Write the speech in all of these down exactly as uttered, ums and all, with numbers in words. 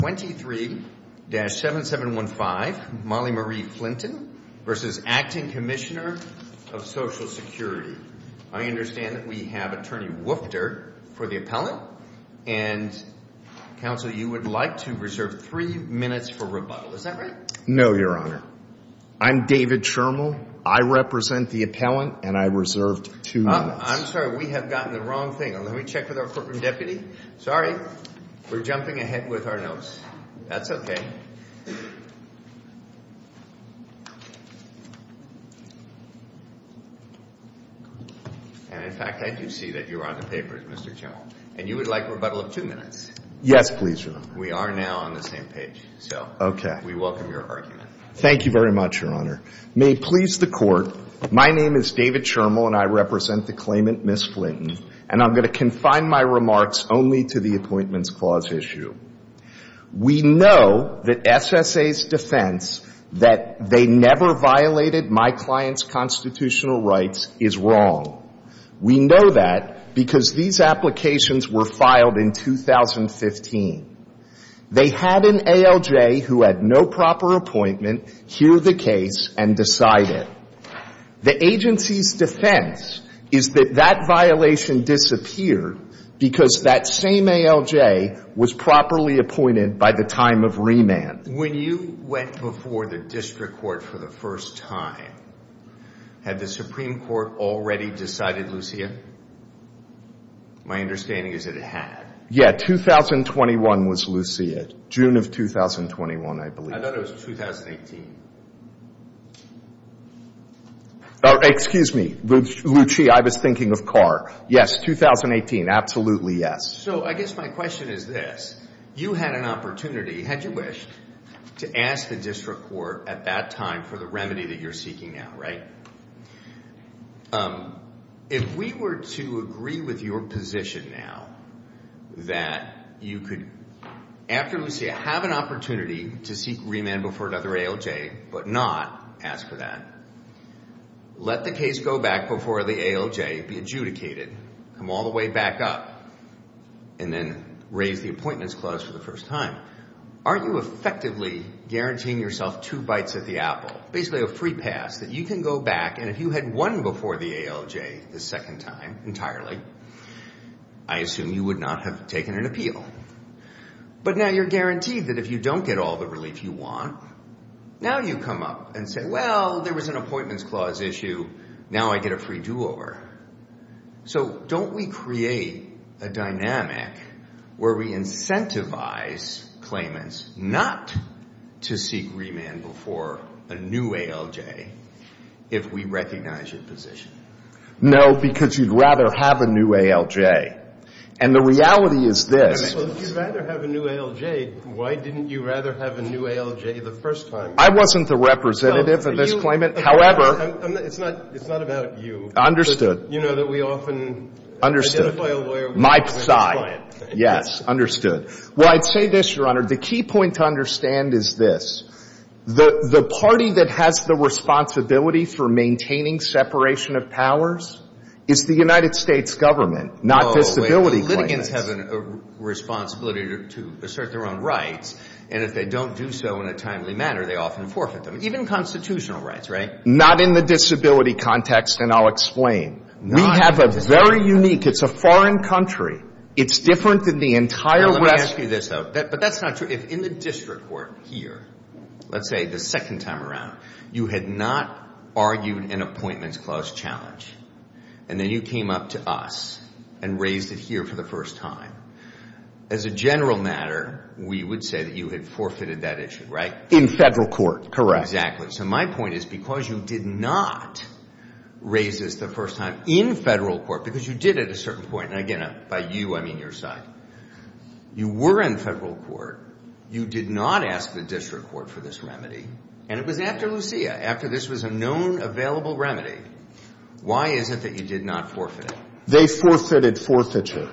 twenty-three dash seven seven one five, Molly Marie Flinton versus Acting Commissioner of Social Security. I understand that we have Attorney Woofter for the appellant, and counsel, you would like to reserve three minutes for rebuttal. Is that right? No, Your Honor. I'm David Shermill. I represent the appellant, and I reserved two uh, minutes. I'm sorry, we have gotten the wrong thing. Let me check with our courtroom deputy. Sorry, we're jumping ahead with our notes. That's okay. And in fact, I do see that you're on the papers, Mister Shermill. And you would like a rebuttal of two minutes. Yes, please, Your Honor. We are now on the same page, so okay. We welcome your argument. Thank you very much, Your Honor. May it please the Court, my name is David Shermill, and I represent the claimant, Miz Flinton, and I'm going to confine my remarks only to the Appointments Clause issue. We know that S S A's defense that they never violated my client's constitutional rights is wrong. We know that because these applications were filed in two thousand fifteen. They had an A L J who had no proper appointment hear the case and decide it. The agency's defense is that that violation disappeared because that same A L J was properly appointed by the time of remand. When you went before the district court for the first time, had the Supreme Court already decided Lucia? My understanding is that it had. Yeah, two thousand twenty-one was Lucia. June of two thousand twenty-one, I believe. I thought it was two thousand eighteen. Oh, excuse me, Lucia, I was thinking of Carr. Yes, two thousand eighteen, absolutely yes. So I guess my question is this. You had an opportunity, had you wished, to ask the district court at that time for the remedy that you're seeking now, right? Um, if we were to agree with your position now, that you could, after Lucia, have an opportunity to seek remand before another A L J, but not ask for that. Let the case go back before the A L J, be adjudicated, come all the way back up, and then raise the Appointments Clause for the first time. Aren't you effectively guaranteeing yourself two bites at the apple? Basically a free pass that you can go back, and if you had won before the A L J the second time entirely, I assume you would not have taken an appeal. But now you're guaranteed that if you don't get all the relief you want, now you come up and say, well, there was an Appointments Clause issue, now I get a free do-over. So don't we create a dynamic where we incentivize claimants not to seek remand before a new A L J if we recognize your position? No, because you'd rather have a new A L J. And the reality is this. Well, if you'd rather have a new A L J, why didn't you rather have a new A L J the first time? I wasn't the representative well, of this you, claimant. okay, However, I'm, I'm not, it's not it's not about you. Understood. But you know that we often understood. identify a lawyer with, my with side. Yes, understood. Well, I'd say this, Your Honor. The key point to understand is this. The the party that has the responsibility for maintaining separation of powers is the United States government, not oh, disability wait. claimants. Litigants have an, a responsibility to, to assert their own rights, and if they don't do so in a timely manner, they often forfeit them, even constitutional rights, right? Not in the disability context, and I'll explain. Not we have a very unique, it's a foreign country. It's different than the entire now, let rest. Let me ask you this, though. That, but that's not true. If in the district court here, let's say the second time around, you had not argued an Appointments Clause challenge, and then you came up to us and raised it here for the first time, as a general matter, we would say that you had forfeited that issue, right? In federal court, correct. Exactly. So my point is, because you did not raise this the first time in federal court, because you did at a certain point, and again, by you, I mean your side, you were in federal court, you did not ask the district court for this remedy, and it was after Lucia, after this was a known available remedy. Why is it that you did not forfeit it? They forfeited forfeiture.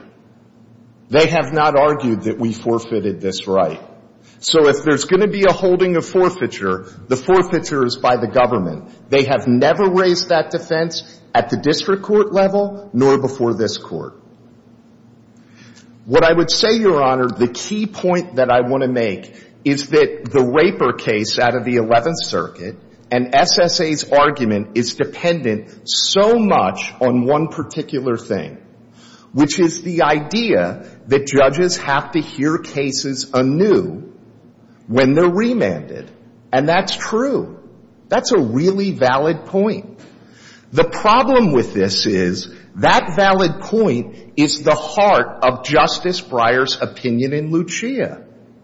They have not argued that we forfeited this right. So if there's going to be a holding of forfeiture, the forfeiture is by the government. They have never raised that defense at the district court level nor before this court. What I would say, Your Honor, the key point that I want to make is that the Raper case out of the eleventh Circuit and S S A's argument is dependent so much on one particular thing, which is the idea that judges have to hear cases anew when they're remanded. And that's true. That's a really valid point. The problem with this is that valid point is the heart of Justice Breyer's opinion in Lucia.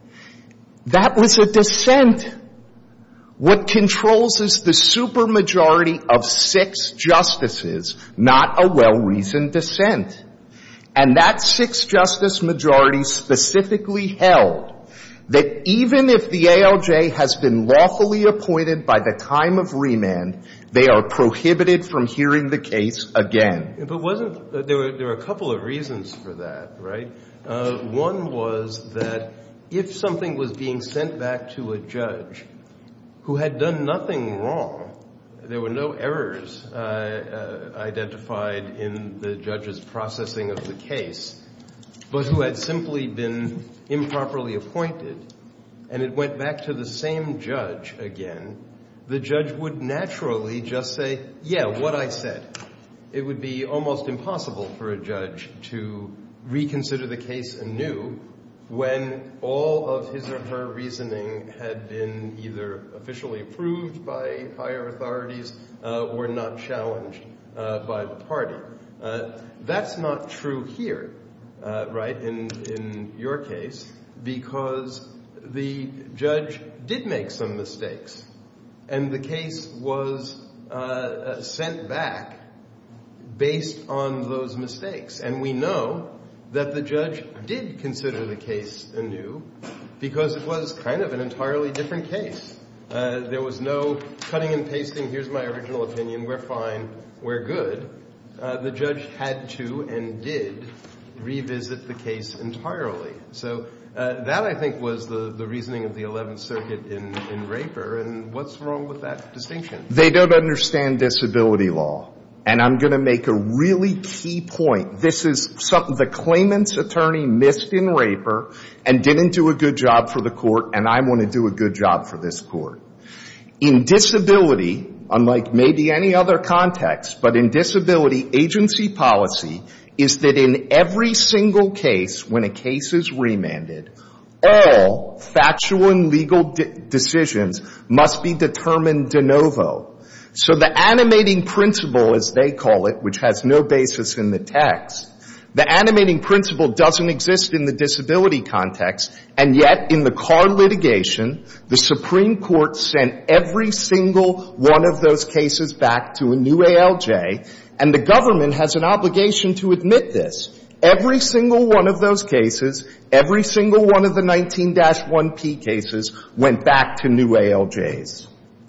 That was a dissent. What controls is the supermajority of six justices, not a well-reasoned dissent. And that six-justice majority specifically held that even if the A L J has been lawfully appointed by the time of remand, they are prohibited from hearing the case again. But wasn't uh, there were there were a couple of reasons for that, right? Uh, one was that if something was being sent back to a judge who had done nothing wrong, there were no errors uh, uh, identified in the judge's processing of the case, but who had simply been improperly appointed, and it went back to the same judge again, the judge would naturally just say, yeah, what I said. It would be almost impossible for a judge to reconsider the case anew when all of his or her reasoning had been either officially approved by higher authorities uh, or not challenged uh, by the party. Uh, that's not true here, uh, right, in, in your case, because the judge did make some mistakes, and the case was uh, sent back based on those mistakes. And we know that the judge did consider the case anew because it was kind of an entirely different case. Uh, there was no cutting and pasting, here's my original opinion, we're fine, we're good. Uh, the judge had to and did revisit the case entirely. So uh, that, I think, was the, the reasoning of the eleventh Circuit in, in Raper. And what's wrong with that distinction? They don't understand disability law. And I'm going to make a really key point. This is something the claimant's attorney missed in Raper and didn't do a good job for the court, and I want to do a good job for this court. In disability, unlike maybe any other context, but in disability, agency policy is that in every single case, when a case is remanded, all factual and legal de- decisions must be determined de novo. So the animating principle, as they call it, which has no basis in the text, the animating principle doesn't exist in the disability context, and yet in the Carr litigation, the Supreme Court sent every single one of those cases back to a new A L J, and the government has an obligation to admit this. Every single one of those cases, every single one of the nineteen dash one P cases went back to new A L Js.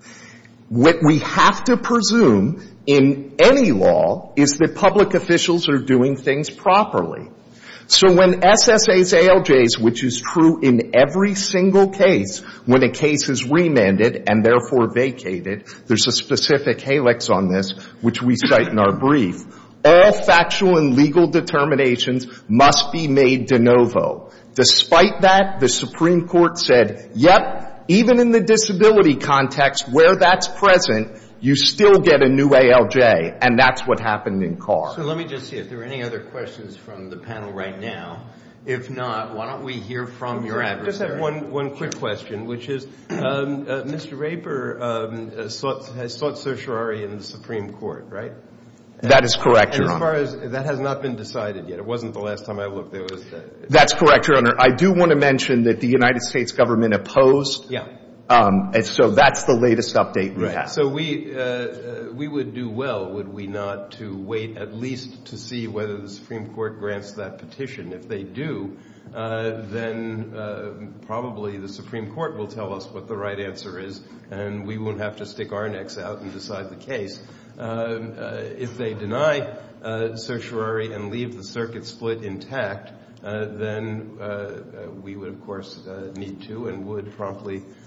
What we have to presume in any law is that public officials are doing things properly. So when S S A's A L Js, which is true in every single case, when a case is remanded and therefore vacated, there's a specific helix on this, which we cite in our brief, all factual and legal determinations must be made de novo. Despite that, the Supreme Court said, yep, even in the disability context where that's present, you still get a new A L J, and that's what happened in Carr. So let me just see if there are any other questions from the panel right now. If not, why don't we hear from your adversary? I just have one, one quick question, which is um, uh, Mister Raper um, uh, sought, has sought certiorari in the Supreme Court, right? That is correct, Your Honor. And as far as that has not been decided yet, it wasn't the last time I looked. There was. Uh, That's correct, Your Honor. I do want to mention that the United States government opposed. Yeah. Um, and so that's the latest update we right. have. So we uh, uh, we would do well, would we not, to wait at least to see whether the Supreme Court grants that petition. If they do, uh, then uh, probably the Supreme Court will tell us what the right answer is, and we won't have to stick our necks out and decide the case. Uh, uh, if they deny uh, certiorari and leave the circuit split intact, uh, then uh, uh, we would, of course, uh, need to and would promptly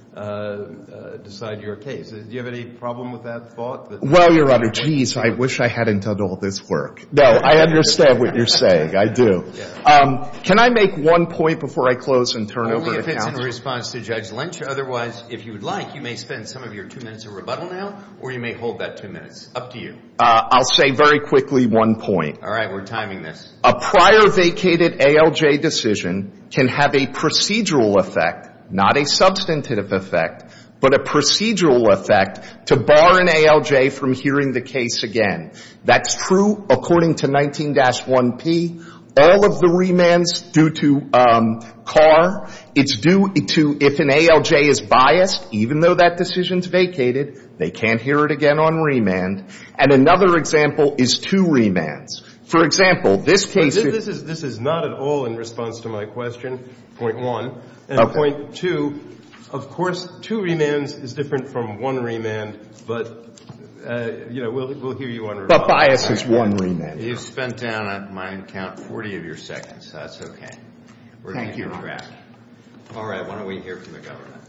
uh, uh, decide your case. Do you have any problem with that thought? That well, Your Honor, geez, I wish I hadn't done all this work. No, I understand what you're saying. I do. Yeah. Um, can I make one point before I close and turn Only over to if it's counsel? in response to Judge Lynch. Otherwise, if you would like, you may spend some of your two minutes of rebuttal now, or you may hold that two minutes. Up to you. Uh, I'll say very quickly one point. All right, we're timing this. A prior vacated A L J decision can have a procedural effect, not a substantive effect, but a procedural effect to bar an A L J from hearing the case again. That's true according to nineteen dash one P. All of the remands due to um, Carr, it's due to if an A L J is biased, even though that decision's vacated, they can't hear it again on remand. And another example is two remands. For example, this case... This, this, is, this is not at all in response to my question, point one. And okay. Point two, of course, two remands is different from one remand, but... Uh, you know, we'll, we'll hear you on rebuttal. But bias is one remand. You've spent down, at my count, forty of your seconds. So that's okay. We're Thank you. track. All right, why don't we hear from the government?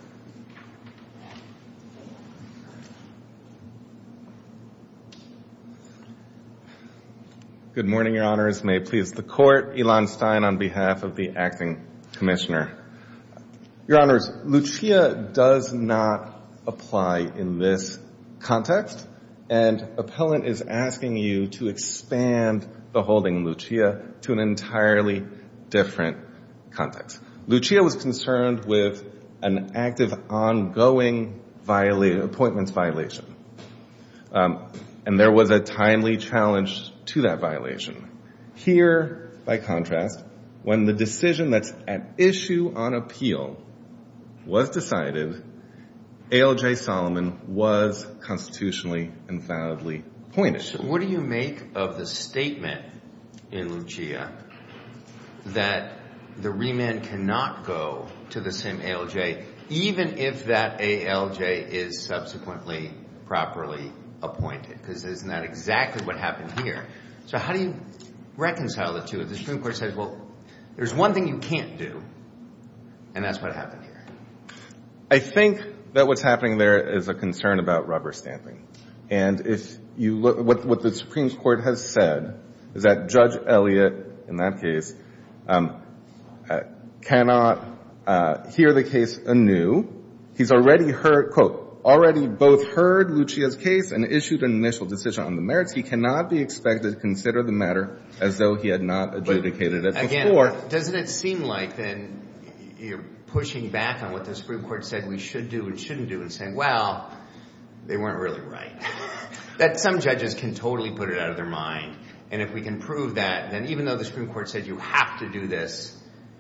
Good morning, Your Honors. May it please the Court. Elon Stein on behalf of the Acting Commissioner. Your Honors, Lucia does not apply in this context. And appellant is asking you to expand the holding in Lucia to an entirely different context. Lucia was concerned with an active, ongoing viola- appointments violation. Um, and there was a timely challenge to that violation. Here, by contrast, when the decision that's at issue on appeal was decided, A L J Solomon was constitutionally and validly appointed. So what do you make of the statement in Lucia that the remand cannot go to the same A L J, even if that A L J is subsequently properly appointed? Because isn't that exactly what happened here? So how do you reconcile the two? The Supreme Court says, well, there's one thing you can't do, and that's what happened here. I think that what's happening there is a concern about rubber stamping. And if you look, what, what the Supreme Court has said is that Judge Elliott, in that case, um, uh, cannot uh, hear the case anew. He's already heard, quote, already both heard Lucia's case and issued an initial decision on the merits. He cannot be expected to consider the matter as though he had not adjudicated it again, before. Doesn't it seem like then you're pushing back on what the Supreme Court said we should do and shouldn't do and saying, well, they weren't really right. That some judges can totally put it out of their mind. And if we can prove that, then even though the Supreme Court said you have to do this,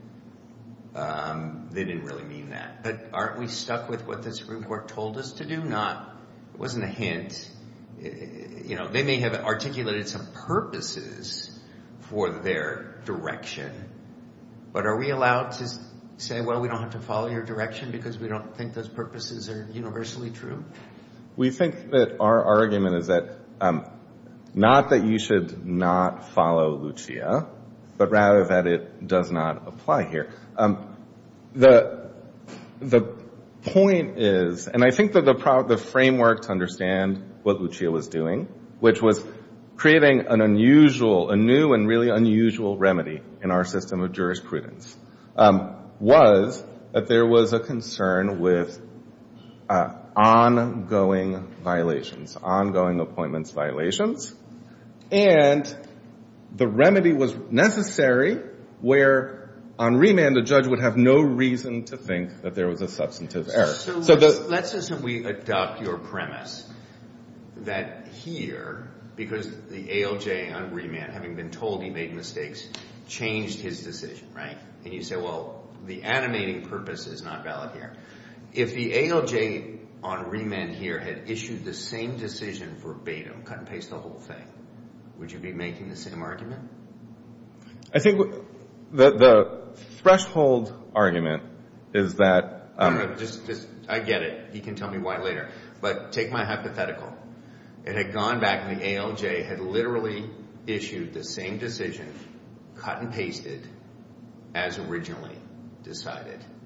um, they didn't really mean that. But aren't we stuck with what the Supreme Court told us to do? Not, it wasn't a hint. It, you know, they may have articulated some purposes for their direction. But are we allowed to say, well, we don't have to follow your direction because we don't think those purposes are universally true? We think that our argument is that um, not that you should not follow Lucia, but rather that it does not apply here. Um, the the point is, and I think that the pro- the framework to understand what Lucia was doing, which was creating an unusual, a new and really unusual remedy in our system of jurisprudence, um, was that there was a concern with uh, ongoing violations, ongoing appointments violations, and the remedy was necessary where on remand the judge would have no reason to think that there was a substantive error. So, so let's, the, let's assume we adopt your premise that here, because the A L J on remand, having been told he made mistakes, changed his decision, right? And you say, well, the animating purpose is not valid here. If the A L J on remand here had issued the same decision verbatim, cut and paste the whole thing, would you be making the same argument? I think the, the threshold argument is that... Um, no, no, just, just, I get it. You can tell me why later. But take my hypothetical. It had gone back and the A L J had literally issued the same decision, cut and pasted, as originally decided.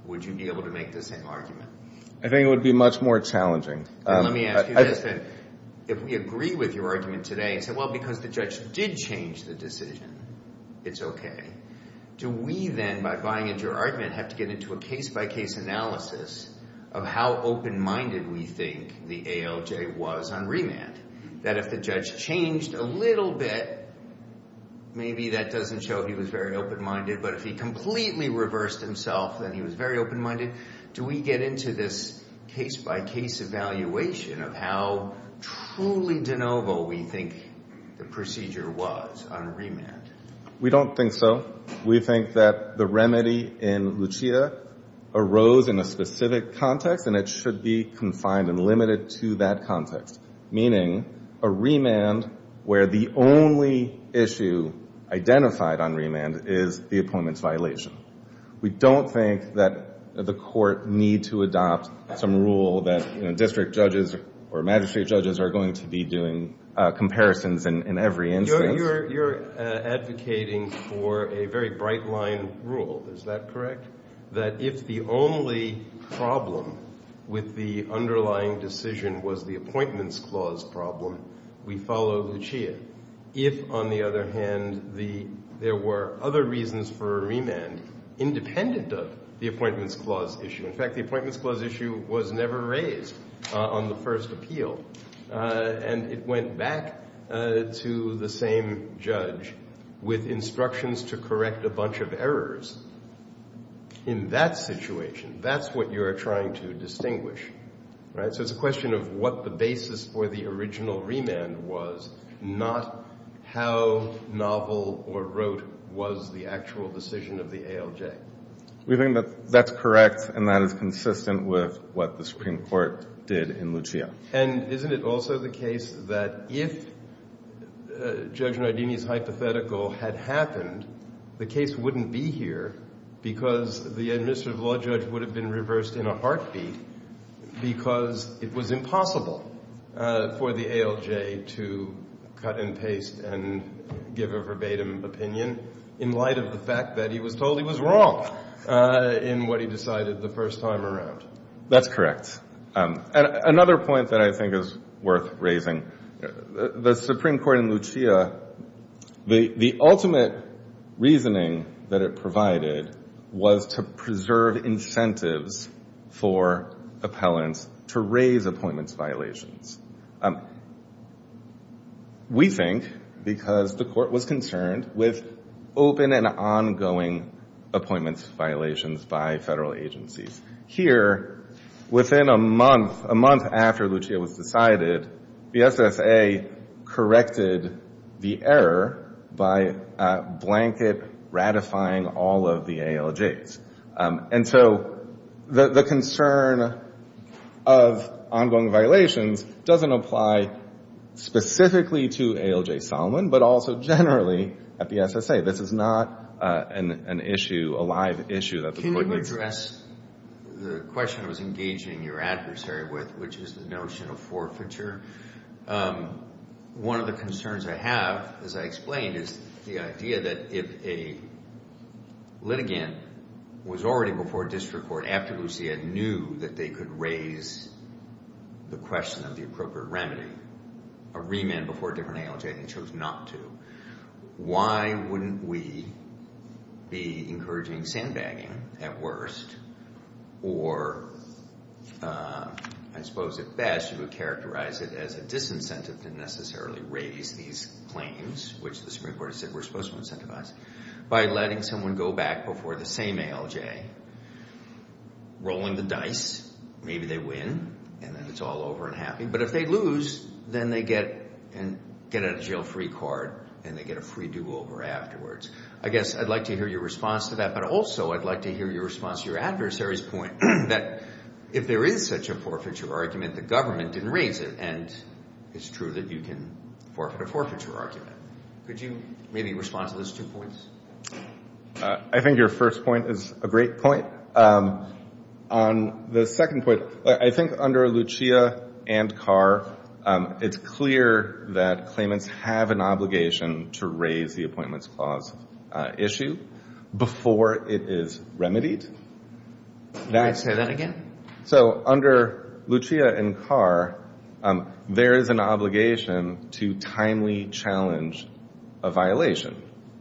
would you be able to make the same argument? I think it would be much more challenging. Um, let me ask you I, this then. If we agree with your argument today and say, well, because the judge did change the decision, it's okay, do we then, by buying into your argument, have to get into a case-by-case analysis of how open-minded we think the A L J was on remand? That if the judge changed a little bit, maybe that doesn't show he was very open-minded, but if he completely reversed himself, then he was very open-minded. Do we get into this case-by-case evaluation of how truly de novo we think the procedure was on remand? We don't think so. We think that the remedy in Lucia arose in a specific context, and it should be confined and limited to that context, meaning a remand where the only issue identified on remand is the appointments violation. We don't think that the court need to adopt some rule that, you know, district judges or magistrate judges are going to be doing uh, comparisons in, in every instance. You're, you're, you're uh, advocating for a very bright line rule. Is that correct? That if the only problem with the underlying decision was the appointments clause problem, we follow Lucia. If, on the other hand, the there were other reasons for a remand independent of the appointments clause issue. In fact, the appointments clause issue was never raised uh, on the first appeal. Uh, and it went back uh, to the same judge with instructions to correct a bunch of errors. In that situation, that's what you're trying to distinguish, right? So it's a question of what the basis for the original remand was, not how novel or rote was the actual decision of the A L J. We think that that's correct, and that is consistent with what the Supreme Court did in Lucia. And isn't it also the case that if uh, Judge Nardini's hypothetical had happened, the case wouldn't be here because the administrative law judge would have been reversed in a heartbeat because it was impossible uh, for the A L J to cut and paste and give a verbatim opinion in light of the fact that he was told he was wrong uh, in what he decided the first time around. That's correct. Um, and another point that I think is worth raising, the, the Supreme Court in Lucia, the, the ultimate reasoning that it provided was to preserve incentives for appellants to raise appointments violations. Um, we think because the court was concerned with open and ongoing appointments violations by federal agencies. Here, within a month, a month after Lucia was decided, the S S A corrected the error by uh, blanket ratifying all of the A L Js. Um, and so the, the concern of ongoing violations doesn't apply specifically to A L J Solomon, but also generally at the S S A. This is not uh, an, an issue, a live issue that the Can court you needs. address the question I was engaging your adversary with, which is the notion of forfeiture? Um, one of the concerns I have, as I explained, is the idea that if a litigant was already before district court after Lucia knew that they could raise the question of the appropriate remedy, a remand before a different A L J, and chose not to, why wouldn't we be encouraging sandbagging at worst? Or uh, I suppose at best you would characterize it as a disincentive to necessarily raise these claims, which the Supreme Court has said we're supposed to incentivize, by letting someone go back before the same A L J, rolling the dice. Maybe they win, and then it's all over and happy. But if they lose, then they get and get out of jail free card, and they get a free do-over afterwards. I guess I'd like to hear your response to that, but also I'd like to hear your response to your adversary's point that if there is such a forfeiture argument, the government didn't raise it, and it's true that you can forfeit a forfeiture argument. Could you maybe respond to those two points? Uh, I think your first point is a great point. Um, on the second point, I think under Lucia and Carr, um, it's clear that claimants have an obligation to raise the appointments clause uh, issue before it is remedied. That, say that again? So under Lucia and Carr, um, there is an obligation to timely challenge a violation.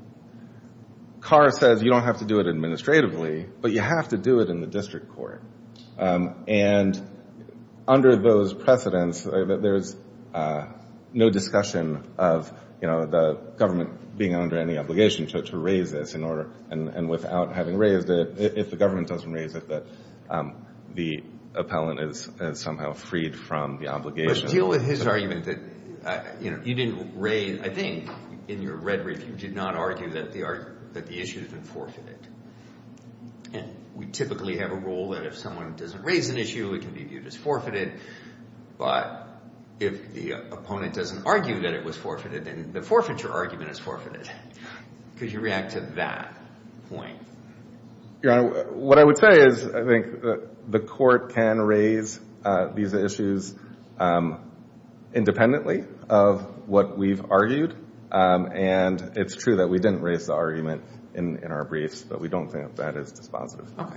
Carr says you don't have to do it administratively, but you have to do it in the district court. Um, and under those precedents, uh, there's uh, no discussion of, you know, the government being under any obligation to, to raise this in order, and, and without having raised it, if the government doesn't raise it, that um, the appellant is, is somehow freed from the obligation. But deal with his argument that, uh, you know, you didn't raise, I think, in your red brief, you did not argue that the arg- that the issue has been forfeited. And we typically have a rule that if someone doesn't raise an issue, it can be viewed as forfeited. But if the opponent doesn't argue that it was forfeited, then the forfeiture argument is forfeited. Could you react to that point? Your Honor, what I would say is I think that the court can raise uh, these issues um, independently of what we've argued. Um, and it's true that we didn't raise the argument in, in our briefs, but we don't think that is dispositive. Okay.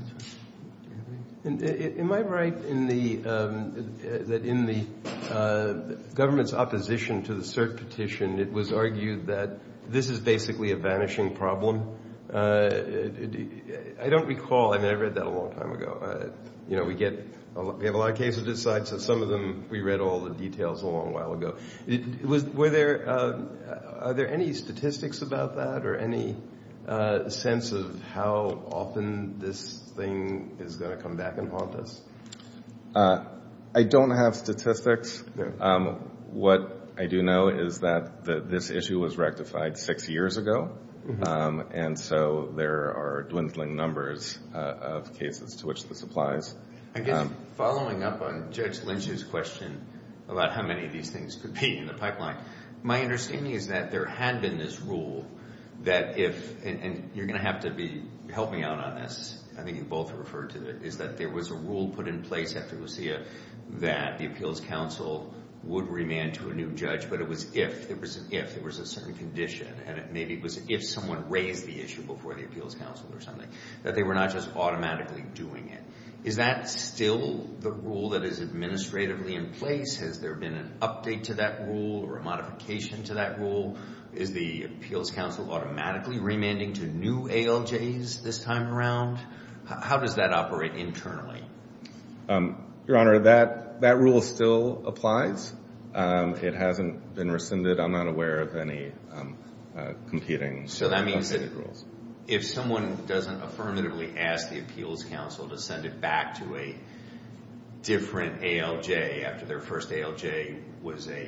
And, uh, am I right in the um, that in the uh, government's opposition to the cert petition, it was argued that this is basically a vanishing problem? Uh, it, it, I don't recall. I mean, I read that a long time ago. Uh, you know, we get a lot, we have a lot of cases to decide, so some of them we read all the details a long while ago. It, it was were there uh, are there any statistics about that, or any uh, sense of how often this thing is going to come back and haunt us? Uh, I don't have statistics. No. Um, what I do know is that the, this issue was rectified six years ago. Mm-hmm. Um, and so there are dwindling numbers uh, of cases to which this applies. I guess um, following up on Judge Lynch's question about how many of these things could be in the pipeline, my understanding is that there had been this rule that if, and, and you're going to have to be help me out on this, I think you both referred to it, is that there was a rule put in place after Lucia that the appeals council would remand to a new judge, but it was if. There was an if. There was a certain condition, and it maybe it was if someone raised the issue before the appeals council or something, that they were not just automatically doing it. Is that still the rule that is administratively in place? Has there been an update to that rule or a modification to that rule? Is the appeals council automatically remanding to new A L Js this time around? How does that operate internally? Um, Your Honor, that, that rule still applies. Um, it hasn't been rescinded. I'm not aware of any um, uh, competing So that means that rules. If someone doesn't affirmatively ask the appeals council to send it back to a different A L J after their first A L J was a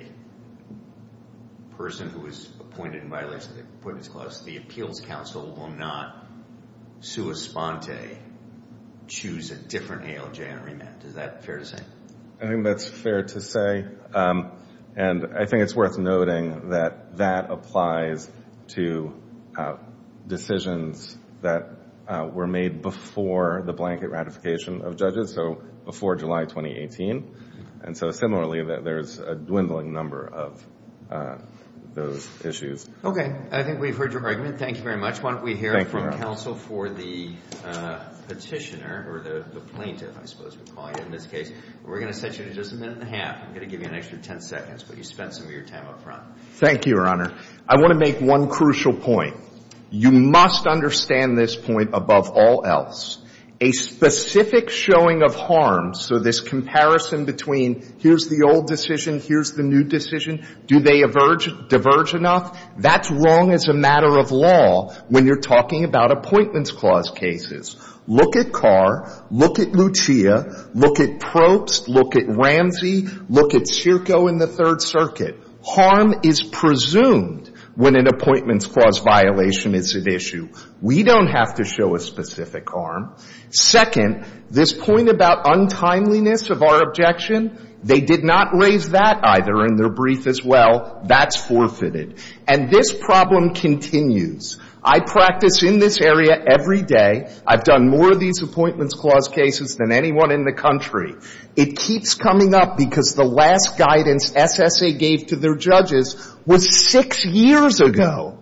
person who was appointed in violation of the appointments clause, the appeals council will not sua sponte choose a different A L J on remand. Is that fair to say? I think that's fair to say. Um, and I think it's worth noting that that applies to uh, decisions that uh, were made before the blanket ratification of judges, so before July twenty eighteen. And so similarly, that there's a dwindling number of uh, those issues. Okay. I think we've heard your argument. Thank you very much. Why don't we hear Thank from you, counsel for the uh, petitioner, or the, the plaintiff, I suppose we call it in this case. We're going to set you to just a minute and a half. I'm going to give you an extra ten seconds, but you spent some of your time up front. Thank you, Your Honor. I want to make one crucial point. You must understand this point above all else. A specific showing of harm, so this comparison between here's the old decision, here's the new decision, do they diverge, diverge enough? That's wrong as a matter of law when you're talking about appointments clause cases. Look at Carr, look at Lucia, look at Probst, look at Ramsey, look at Circo in the Third Circuit. Harm is presumed when an appointments clause violation is at issue. We don't have to show a specific harm. Second, this point about untimeliness of our objection, they did not raise that either in their brief as well. That's forfeited. And this problem continues. I practice in this area every day. I've done more of these appointments clause cases than anyone in the country. It keeps coming up because the last guidance S S A gave to their judges was six years ago.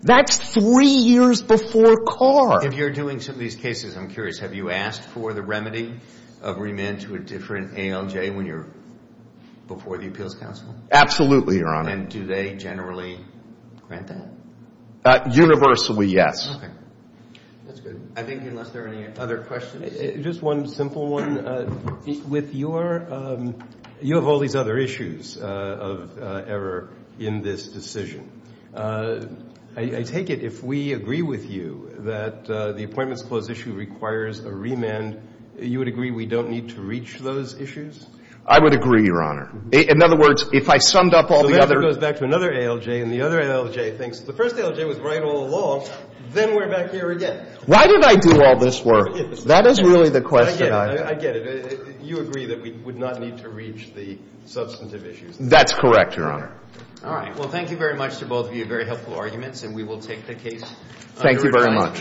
That's three years before Carr. If you're doing some of these cases, I'm curious, have you asked for the remedy of remand to a different A L J when you're before the Appeals Council? Absolutely, Your Honor. And do they generally grant that? Uh, universally, yes. Okay. That's good. I think unless there are any other questions. Uh, Just one simple one. Uh, With your, um, you have all these other issues uh, of uh, error in this decision. Uh, I, I take it if we agree with you that uh, the Appointments Clause issue requires a remand, you would agree we don't need to reach those issues? I would agree, Your Honor. In other words, if I summed up all so the then other... if it goes back to another A L J, and the other A L J thinks the first A L J was right all along, then we're back here again. Why did I do all this work? That is really the question I I get it. I, I get it. You agree that we would not need to reach the substantive issues. That's correct, Your Honor. All right. Well, thank you very much to both of you. Very helpful arguments, and we will take the case. Thank you very much.